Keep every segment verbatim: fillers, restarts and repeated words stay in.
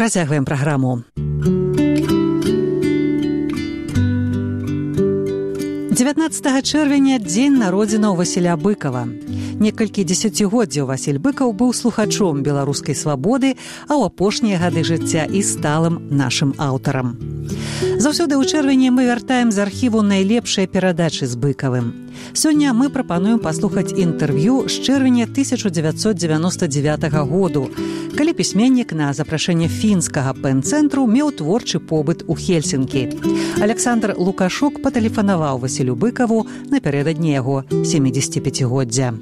Працягваем праграму. дзевятнаццатага чэрвеня дзень народзінаў Васіля Быкава. Некалькі дзесяцігоддзяў Васіль Быкаў быў слухачом беларускай свабоды, а ў апошнія гады жыцця і сталым нашым аўтарам. Заўсёды ў чэрвені мы вяртаем з архіву найлепшыя перадачы з Быкавым. Сёння мы прапануем паслухаць інтэрв'ю з чэрвеня тысяча дзевяцьсот дзевяноста дзевятага году, калі пісьменнік на запрашэнне фінскага пэн-цэнтру меў творчы побыт у Хельсінкі. Александр Лукашук патэлефанаваў Васілю Быкаву напярэдадні яго сямідзесяціпяцігоддзя.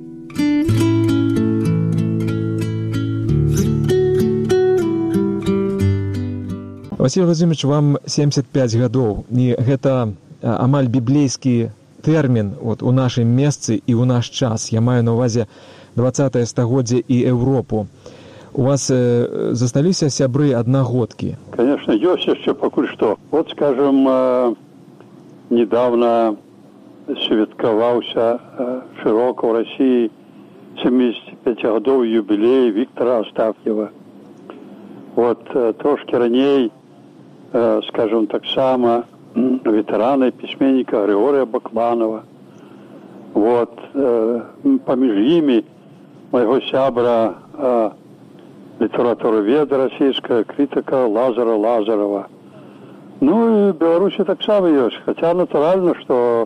Василий Владимирович, вам семьдесят пять гадоў, і гэта амаль біблейскі тэрмін вот, у нашым месцы і ў наш час. Я маю на ўвазе двадцатае стагоддзе і Европу. У вас э, засталіся сябры аднагодкі? Конечно, ёсць яшчэ пакуль што. Вот, скажем, э, недавно святкаваўся э, шырока ў России семидесятипятигодовый юбилей Виктора Астафьева. Вот, э, трошки раней, э, скажем, таксама ветерана и письменника Григория Бакланова. Вот, э, поміж імі майго сябра э, літаратураведа расійская, критика Лазара Лазарова. Ну и в Беларуси так само есть. Хотя натурально, что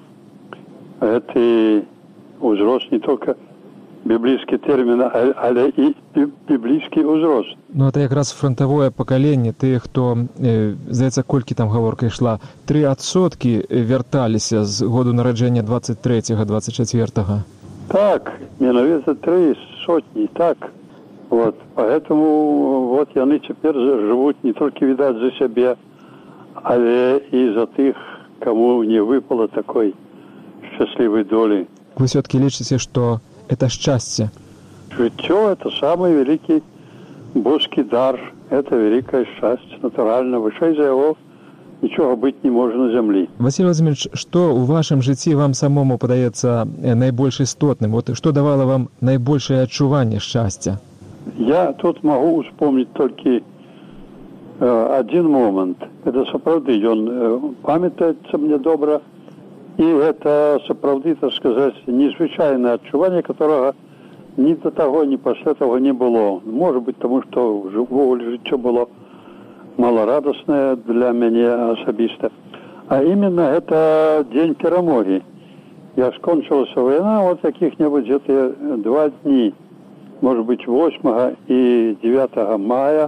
это узрост не только біблійскі тэрмін, але і біблійскі ўзрост. Ну, это якраз фронтавое пакаленне, тыя, хто, э, здаецца, колькі там гаворка ішла, тры адсоткі вярталіся з году нараджэння двадцать третьего двадцать четвёртого. Так, менавіта тры сотні, так. Вот, поэтому вот яны цяпер жывуць не толькі, відаць, за сябе, але і за тых, каму не выпало такой шчаслівай долі. Вы все-таки лічыце, што это счастье? Жыццё – это самый великий божский дар. Это великое счастье, натурально. Вышэй за яго нічога быць не можа на зямлі. Василий Владимирович, што ў вашым жыцці вам самому падаецца найбольш істотным? Вот што давала вам найбольшае адчуванне шчасця? Я тут могу успомнить только э, один момент. Это сапраўды, ён э, памятаецца мне добра. И это сапраўды, так сказать, незвычайное адчуванне, которого ни до того, ни после того не было. Может быть, потому что ввогуле жыццё было малорадостное для меня особисто. А именно это день перамоги. Я скончилась война, вот каких-нибудь где-то два дни. Может быть, восьмого и девятого мая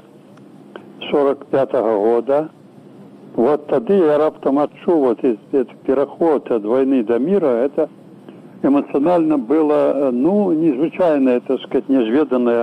сорок пятого года. Вот тогда я раптом отчув вот этот переход от войны до мира. Это эмоционально было, ну, незвычайное, так сказать, незведанное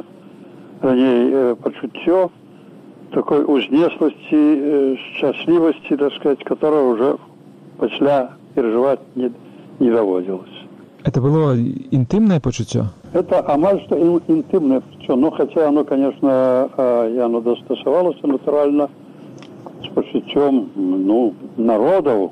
ранее почуттё такой узнеслости, счастливости, так сказать, которая уже после переживать не, не доводилось. Это было интимное почуттё? Это амаль что интимное почуттё. Ну, хотя оно, конечно, и оно достосовалось натурально с почуттём, ну, народов,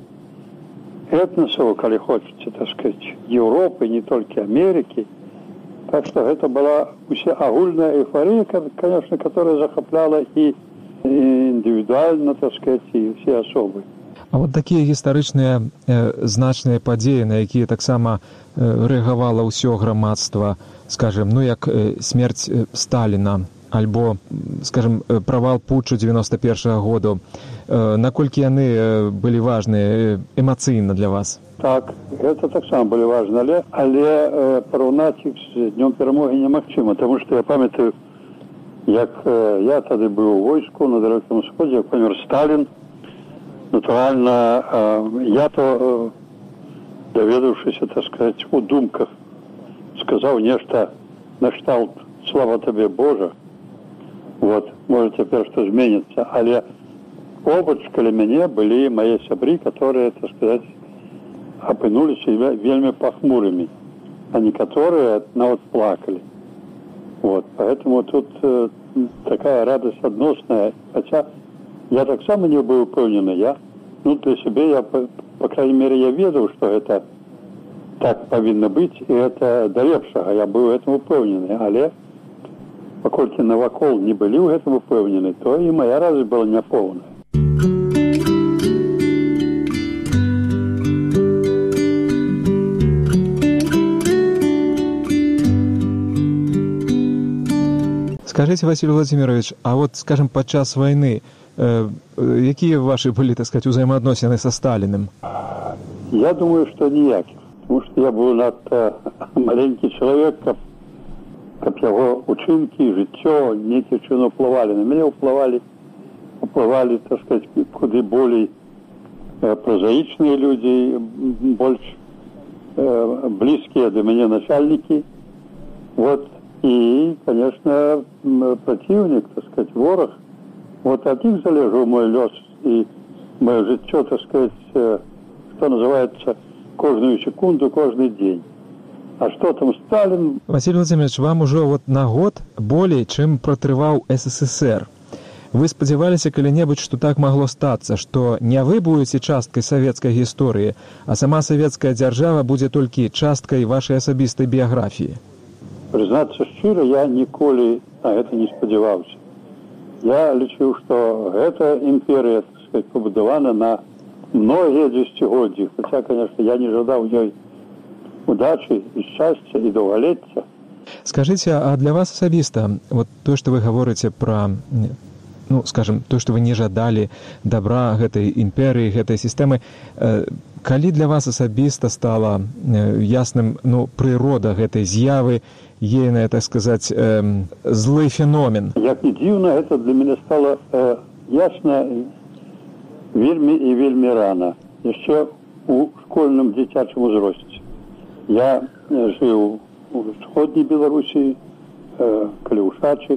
этносов, коли хочется, так сказать, Европы, не только Америки. Так что это была вся огульная эйфория, конечно, которая захопляла и индивидуально, так сказать, и все особы. А вот такія гістарычныя э, значныя падзеі, на якія таксама э, рэагавала ўсё грамадства, скажем, ну як э, смерць э, Сталіна, альбо, скажем, э, правал путчу девяносто первого году, э, наколькі яны э, былі важныя э, эмацыйна для вас? Так, гэта таксама былі важны, але, але э, параўнаць іх з днём перамогі немагчыма, таму што я памятаю, як э, я тады быў у войску на Далёкім Усходзе, як памёр Сталін. Натурально, э, я-то, э, доведавшийся, так сказать, у думках, сказал нечто на кшталт «Слава тебе, Боже!» Вот, может, теперь что изменится. Але побач каля мяне были мои сябры, которые, так сказать, опынулись вельми похмурыми, а некоторые нават плакали. Вот, поэтому тут э, такая радость односная, хотя я так само не был упевнен, я, ну, для себя, я, по, по крайней мере, я ведал, что это так повинно быть, и это до лепшего, я был в этом упевнен, але паколькі навакол не былі ў гэтым упэўнены, то і моя разы была няпоўная. Скажите, Василий Владимирович, а вот, скажем, подчас войны, э, какие ваши были, так сказать, взаимоотносины со Сталиным? Я думаю, что никаких. Потому что я был надто маленький человек, как, как его учинки, житё, некие чины уплывали. На меня уплывали, уплывали, так сказать, куда более э, прозаичные люди, больше э, близкие до меня начальники. Вот. И, конечно, противник, так сказать, ворог. Вот от них залежал мой лёс и мое житё, так сказать, что называется, каждую секунду, каждый день. А что там Сталин? Василий Владимирович, вам уже вот на год более, чем протрывал СССР. Вы спадзяваліся калі-небудзь, што так магло стацца, што не вы будете часткай савецкай гісторыі, а сама савецкая дзяржава будзе толькі часткай вашай асабістай біяграфіі? Признацца шчыра, я ніколі на гэта не спадзяваўся. Я лічыў, што гэта імперія, так сказать, пабудавана на многія дзесяцігоддзі. Хотя, конечно, я не жадаў ёй удачи і шчасця і доўгалецця. Скажите, а для вас асабіста, вот то, что вы говорите про, ну, скажем, то, что вы не жадали добра гэтай імперыі, гэтай сістэмы, э, калі для вас асабіста стала э, ясным, ну, прырода гэтай з'явы, ейная, так сказать, э, злый феномен? Як не дзіўна, это для мяне стало э, ясна вельмі і вельмі рана. Яшчэ у школьным дзіцячым узросце. Я э, жыў у сходняй Беларусі, э, каля Ушачы,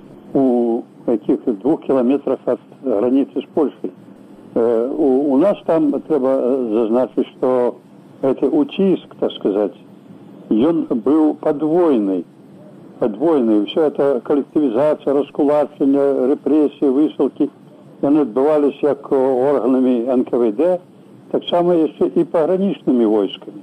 у каких-то двух километрах от границы с Польшей. Э, у, у нас там трэба зазначыць, што гэты уціск, так сказать, ён быў падвойны, падвойны. Все это коллективизация, раскулачение, репрессии, высылки, яны адбываліся як органами эн ка вэ дэ, так само еще и пограничными войсками.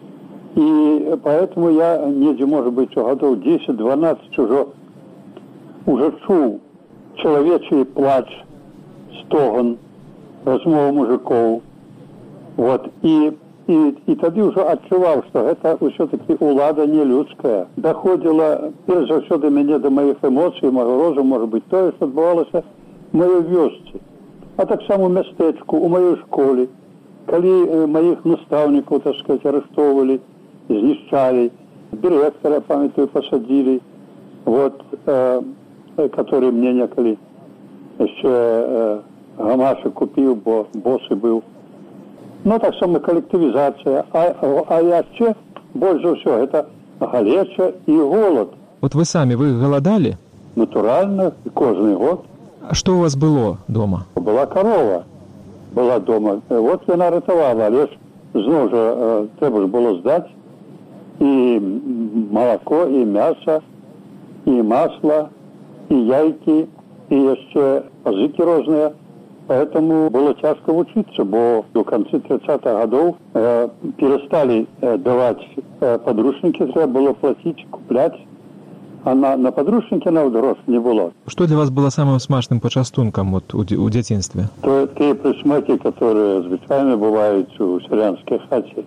И поэтому я недзе, может быть, у годов десять-дванадцать уже, уже чуў человечий плач, стогон, размову мужиков. Вот. И И, и тады ўжо адчуваў, што гэта ўсё-таки улада не людская. Даходзіла, перш за ўсё, да мяне, да маіх эмоцый, маго розуму, можа быць, тое, што адбывалася в маёй вёсцы. А таксама ў мястэчку, у маёй школе, калі э, маіх настаўнікаў, так сказать, арыштоўвалі, знішчалі, дырэктара, памятаю, пасадзілі, вот, э, который мне некалі яшчэ э, гамашак купіў, бо босы быў. Ну, так само коллективизация. А, а яшчэ больш за ўсё гэта галеча і голод. Вот вы сами, вы голодали? Натурально, кожны год. А что у вас было дома? Была корова, была дома. Вот яна ратавала, але ж зноў жа э, трэба ж было здаць і молоко, і мясо, і масло, і яйкі, і яшчэ пазыкі розныя. Поэтому было тяжко учиться, бо в конце тридцатых годов э, перестали э, давать э, подручники, треба было платить, куплять, а на, на подручники на грош не было. Что для вас было самым смачным почастунком вот, у, у детинстве? То те присмаки, которые звычайно бывают у селянской хате.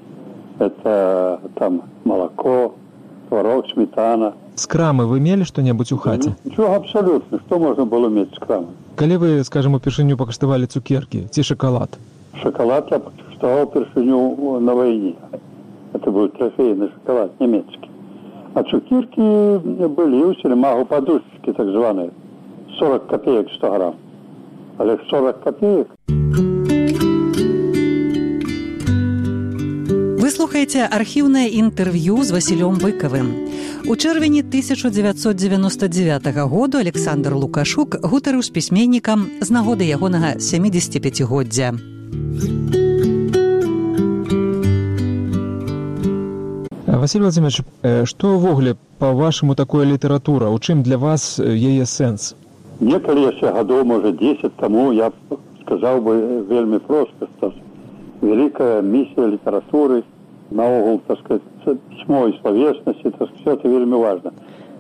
Это там молоко, творог, сметана. С крамы вы имели что-нибудь у хате? Ничего абсолютно. Что можно было иметь с крамы? Калі вы, скажем, упершыню пакаштавалі цукеркі ці шакалад? Шоколад я покаштаваў упершыню на войне. Это был трофейный шоколад немецкий. А цукерки были у селемагу подушечки, так званые. сорок копеек сто грамм. Але сорок копеек. Вы слухаеце архіўнае інтэрв'ю з Васілём Быкавым. У чэрвені тысяча дзевяцьсот дзевяноста дзевятага году Александр Лукашук гутарыў з пісьменнікам з нагоды ягонага сямідзесяціпяцігоддзя. Василий Владимирович, што ўвогуле, па-вашаму, такое літаратура? У чым для вас яе сэнс? Некалі яшчэ гадоў, можа, дзесяць таму я сказаў бы вельмі проста, што вялікая місія літаратуры, наогул, так сказать, письмо и словесность, это все это вельми важно.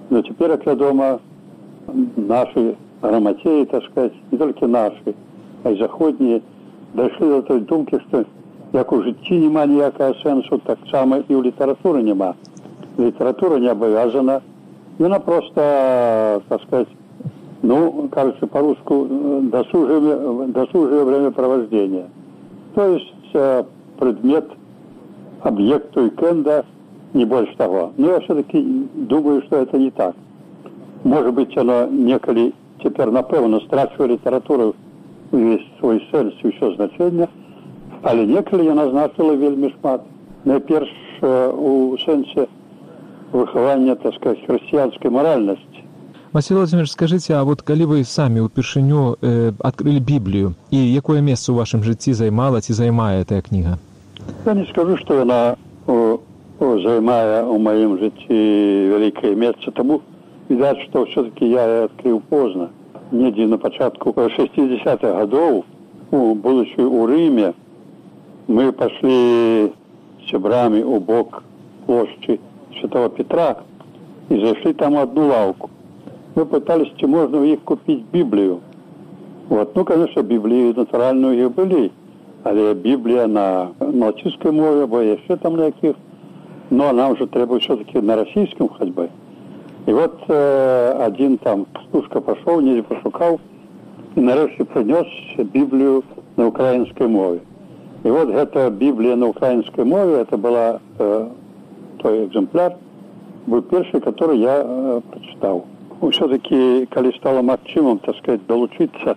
Но теперь, как вядома, наши граматеи, так сказать, не только наши, а и заходние, дошли до той думки, что як у житті нема ніякого сенсу, так само і у літератури нема. Література не обов'язана. Вона просто, так сказать, ну, кажется по-русски, досужее, досужее времяпровождение. То есть предмет, объект уикенда, не больше того. Но я все-таки думаю, что это не так. Может быть, оно неколи теперь, напевно, страчує літературу весь свой сенс і все значення, але неколи яна значила вельмі шмат. Найперш у сенсе выхавання, так сказать, христианской моральности. Василий Владимирович, скажите, а вот калі вы сами упершыню э, открыли Библию, и якое место у вашем житті займала ці займае эта книга? Я не скажу, что она о, о, займае у моем житті великое место, тому видать, что все-таки я ее открыл поздно. Недзе на початку шестидесятых годов, будучи у Риме, мы пошли с сябрами у бок площади Святого Петра и зашли там в одну лавку. Мы пытались, чи можно у них купить Библию. Вот. Ну, конечно, Библии натуральные у них были, але Библия на, на латинской мове, або еще там на яких, но нам же требует все-таки на российском хоть бы. И вот э, один там служка пошел, не пошукал, и нарешті принес Библию на украинской мове. И вот эта Библия на украинской мове, это была э, той экземпляр, был первый, который я э, прочитал. Все-таки, коли стало магчимым, так сказать, долучиться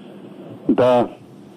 до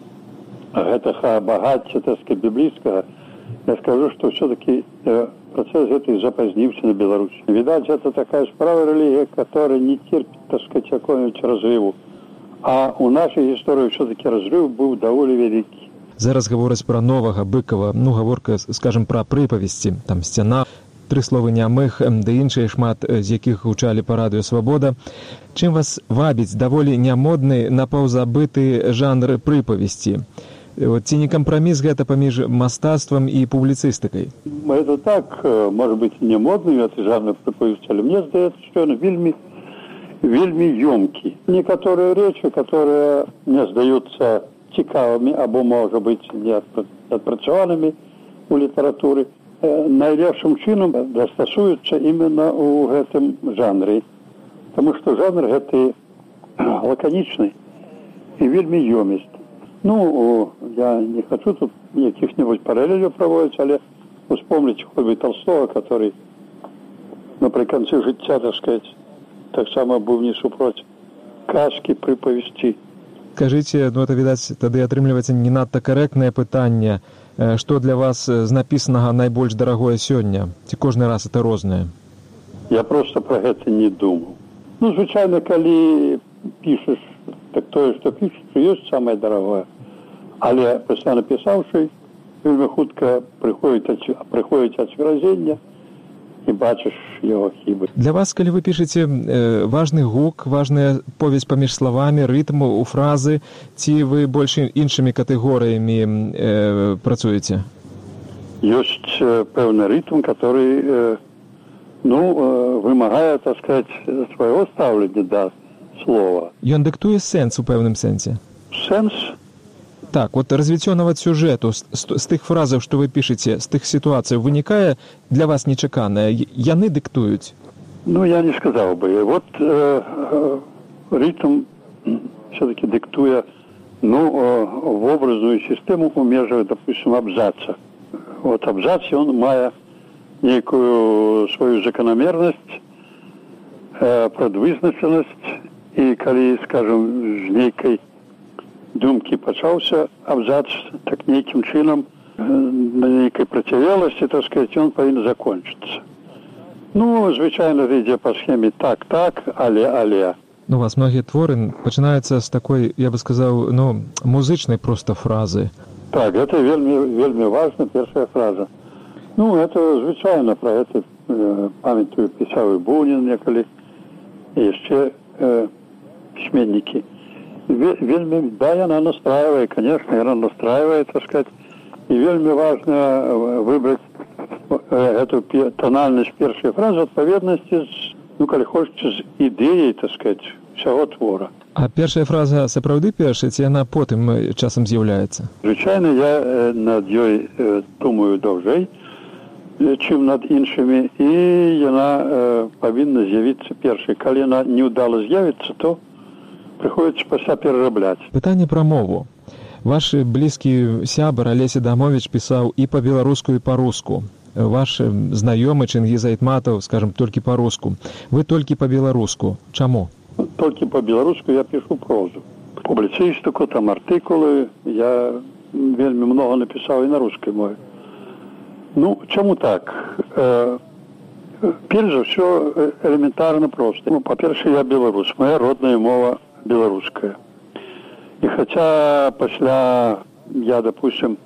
гэтага багацця, так сказать, библейского, я скажу, что все-таки э, процесс этот запозднился на Беларуси. Видать, это такая справа религия, которая не терпит, так сказать, какого-нибудь разрыву. А у нашей истории все-таки разрыв был довольно великий. Зараз гавораць пра новага Быкова, ну, гаворка, скажем, пра прыпавесці, там сцяна, тры словы нямых, да іншыя шмат з якіх гучалі па радыё «Свабода». Чым вас вабіць даволі нямодны, напаўзабыты жанр прыпавесці? Ці не кампраміс гэта паміж мастацтвам і публіцыстыкай? Это так, может быть, не модный этот жанр прыпавесці, але мне здаецца, што ён вельмі, вельмі ёмкі. Некоторые речи, которые мне здаюцца цікавымі, або, может быть, не адпрацаванымі у літаратуры, найлепшым чынам дастасуюцца именно у гэтым жанры. Потому что жанр гэты лаканічны і вельмі ёмісты. Ну, я не хочу тут каких-нибудь параллелей проводить, але вспомните хоть бы Толстого, который наприканцы життя, так сказать, так само был не супроть казки, прыпавесці. Скажите, ну это, видать, тады атрымліваецца не надта карэктнае пытанне, што для вас з напісанага найбольш дарагое сёння? Ці кожны раз это рознае? Я просто про гэта не думал. Ну, звычайно, калі пішаш, так тое, што пішаш, ёсць самае дарагое. Але пасля напісаўшы, вельмі хутка прыходзіць ацверазення і бачыш яго хібы. Для вас, калі вы пішаце э, важны гук, важная повесць паміж словамі, рытм у фразы, ці вы больш іншымі катэгорыямі э, працуеце? Ёсць э, пэўны рытм, который э, ну, э, вымагае, так сказать, свайго стаўлення да слова. Ён дыктуе сэнс у пэўным сэнсе? Сэнс? Так, вот развіццё нават сюжэту з, з, з тых фразаў, што вы пішаце, з тых сітуацый вынікае для вас нечаканае. Яны дыктуюць? Ну, я не сказал бы. Вот э, э, ритм все-таки диктуя, ну, э, в образную систему у межах, допустим, абзаца. Вот абзац, он мае некую свою закономерность, э, предвызначенность, и коли, скажем, з нейкой думки пачаўся абзац, так нейким чином, э, на нейкой противелости, так сказать, он повинен закончиться. Ну, звычайно, ідзе по схеме так-так, але-але. Ну, у вас многие творы пачинаюцца з такой, я бы сказал, ну, музычнай просто фразы. Так, это вельмі, вельмі важна, першая фраза. Ну, это звычайно, про это э, памятаю, пісаў і Бунін некалі, і яшчэ э, письменники. Вельмі, да, яна настраивает, конечно, яна настраивает, так сказать, и вельмі важно выбрать эту тональность первой фразы в отповедности с ну, калі хочацца, з ідэяй, так сказать, всяго твора. А першая фраза сапраўды першая, ці яна потым часам з'яўляецца? Звычайна, я э, над ёй э, думаю даўжэй, чым над іншымі, і яна э, павінна з'явіцца першай. Калі яна неўдала з'явіцца, то прыходзіцца пасля перарабляць. Пытанне пра мову. Ваш блізкі сябар Алесь Адамович пісаў і па-беларуску, і па-руску. Ваш знаёмы Чингіз Айтматов, скажем, толькі па-руску. Вы толькі па-беларуску. Чаму? Толькі па-беларуску я пішу прозу. Публіцыстыку, там артыкулы. Я вельмі многа напісаў і на рускай мове. Ну, чаму так? Э, перш за ўсё элементарна проста. Ну, па-першае, я беларус. Моя родная мова беларуская. І хаця пасля я, допустим,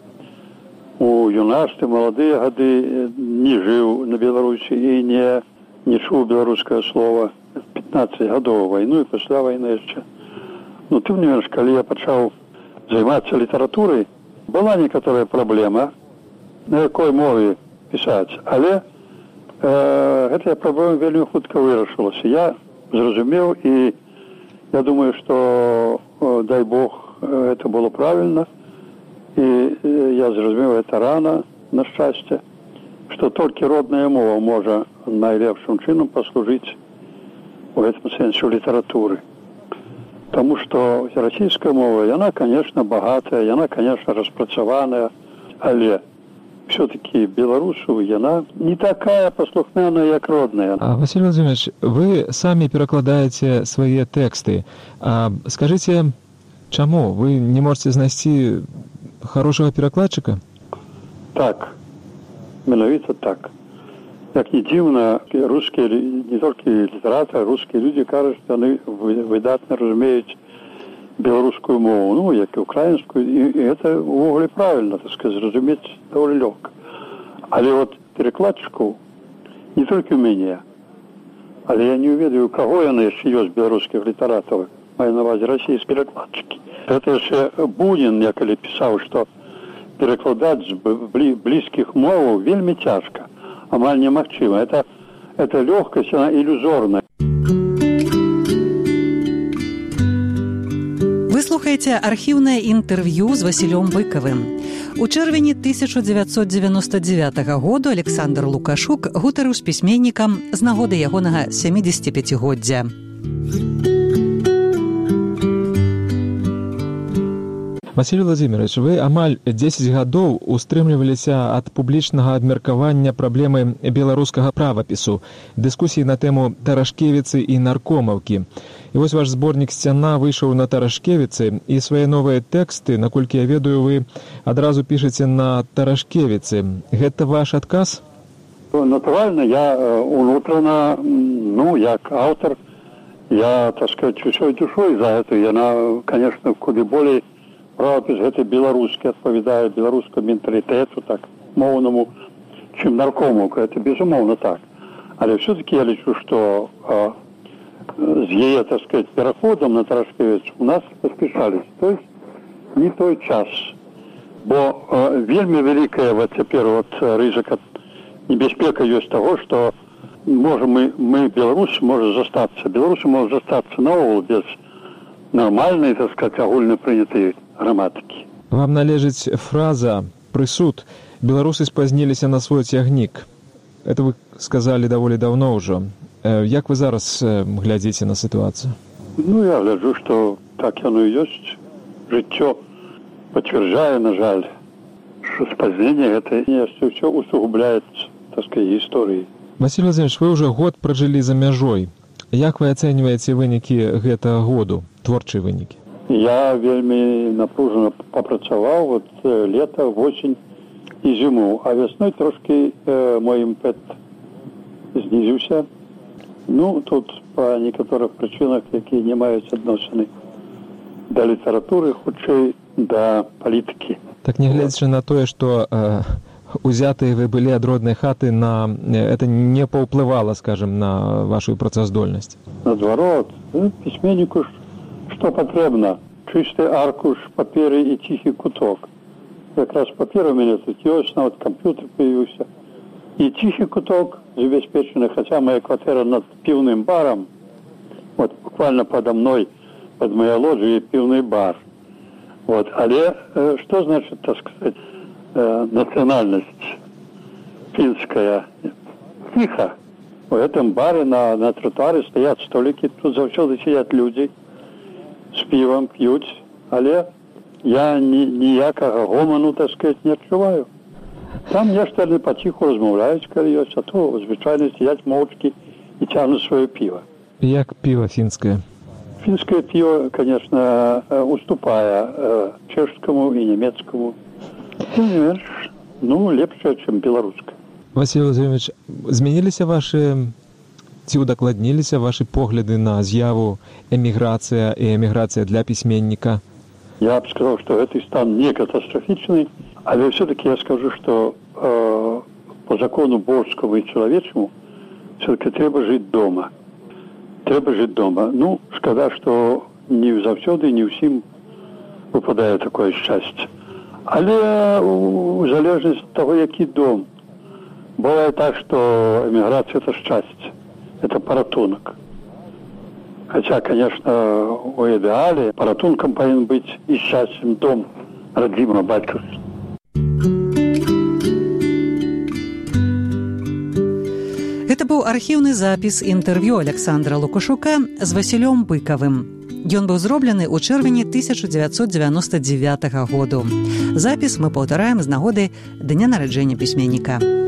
у юнацтве, маладыя гады не жыў на Беларусі і не, не чуў беларускае слова пятнаццаць гадоў вайну і пасля вайны яшчэ. Ну, тым не менш, калі я пачаў займацца літаратурай, была некаторая праблема, на якой мове пісаць, але э, гэтая праблема вельмі хутка вырашылася. Я зразумеў і я думаю, што, э, дай Бог, э, это было правильно, і э, я зразумеў гэта рана, на шчасце, што толькі родная мова можа найлепшым чынам паслужыць у гэтым сэнсе ў літаратуры. Таму што расійская мова, яна, конечно, багатая, яна, конечно, распрацаваная, але все-таки беларусу яна не такая паслухмяная, як родная. А, Василий Владимирович, вы самі перакладаеце свае тэксты. А скажыце, чаму? Вы не можете знайсці хорошага перакладчыка? Так, менавіта так. Як не дзіўна, рускія, не толькі літаратары, рускія людзі кажуць, што яны выдатна разумеюць беларускую мову, ну, як і украінскую, і, і гэта ўвогуле правильно, так сказать, зразумець даволі лёгка. Але вот перакладчыкаў не толькі ў мяне, але я не ведаю, у каго яны яшчэ ёсць беларускіх літаратараў, маю на ўвазе расійскія перакладчыкі. Гэта яшчэ Бунін некалі пісаў, што перакладаць з блізкіх моваў вельмі цяжка, амаль немагчыма. Это, это лёгкасць, яна ілюзорная. Слухайце архіўнае інтэрв'ю з Васілём Быкавым. У чэрвені тысяча дзевяцьсот дзевяноста дзевятага году Александр Лукашук гутарыў з пісьменнікам з нагоды ягонага сямідзесяціпяцігоддзя. Василий Владимирович, вы амаль дзесяць гадоў устрымліваліся ад публічнага абмеркавання праблемы беларускага правапісу, дыскусіі на тэму Тарашкевіцы і наркомаўкі. І вось ваш зборнік «Сцяна» выйшаў на Тарашкевіцы, і свае новыя тэксты, наколькі я ведаю, вы адразу пішаце на Тарашкевіцы. Гэта ваш адказ? Натуральна, я унутрана, ну, як аўтар, я, так сказать, усёй душой за гэта. Яна, конечно, куды болей правапіс гэты беларускі, адпавядае беларускаму менталітэту, так, моўнаму, чым наркомаўка. Это безумоўна так. Але все-таки я лічу, што а, з яе, так сказать, пераходам на Тарашкевіц у нас паспяшались. То есть не той час. Бо а, вельмі вялікая вот цяпер вот рызыка, небяспека ёсць таго, што можа мы, мы беларусы, можа застацца. Беларусы можа застацца наогул без нормальной, так сказать, агульна прынятай граматыкі. Вам належыць фраза «прысуд». Беларусы спазніліся на свой цягнік. Это вы сказалі даволі даўно ўжо. Як вы зараз глядзіце на сітуацыю? Ну, я гляджу, што так яно і ёсць. Жыццё пацвярджае, на жаль, што спазненне гэта яшчэ ўсё усугубляецца, так сказать, гісторыяй. Василий Владимирович, вы ўжо год пражылі за мяжой. Як вы ацэньваеце вынікі гэтага году, творчыя вынікі? Я вельмі напружана папрацаваў, вот лета, восень і зіму, а вясной трошкі э, мой імпэт знізіўся. Ну, тут па некаторых прычынах, якія не маюць адносіны да літаратуры, хутчэй да палітыкі. Так не гледзячы на тое, што э, узятыя вы былі ад роднай хаты, на это не паўплывала, скажем, на вашу працаздольнасць? Наадварот, пісьменніку што патрэбна? Чысты аркуш паперы і ціхі куток. Якраз папер у мяне тут ёсць, нават камп'ютер паявіўся. І ціхі куток, забеспечены, хотя моя квартира над пивным баром, вот буквально подо мной, под моей лоджией пивный бар. Вот. Але э, что значит, так сказать, э, национальность финская? Тихо. В этом баре на, на тротуаре стоят столики, тут завсёды сидят люди с пивом, пьют, але я ні, ніякого гомону, так сказать, не відчуваю. Там нешта не потиху розмовляють, коли є, а то звичайно сидять мовчки і тягнуть своє пиво. Як пиво финское? Финское пиво, конечно, уступая чешскому и немецкому. Ну, лепше, чем белорусское. Василий Владимирович, змяніліся ваши, ці удакладніліся ваши погляды на з'яву эміграцыя и эміграцыя для письменника? Я бы сказал, что этот стан не катастрофичный, але все-таки я скажу, что э, по закону божескому и человечему все-таки треба жить дома. Треба жить дома. Ну, шкода, что не завсёды, не всім выпадае такое счастье. Але в залежности от того, який дом. Бывает так, что эмиграция – это счастье, это порятунок. Хотя, конечно, у идеале порятунком повинен быть и счастьем дом родимого батьковства. Гэта быў архіўны запіс інтэрв'ю Александра Лукашука з Васілём Быкавым. Ён быў зроблены ў чэрвені тысяча дзевяцьсот дзевяноста дзевятага году. Запіс мы паўтараем з нагоды дня нараджэння пісьменніка.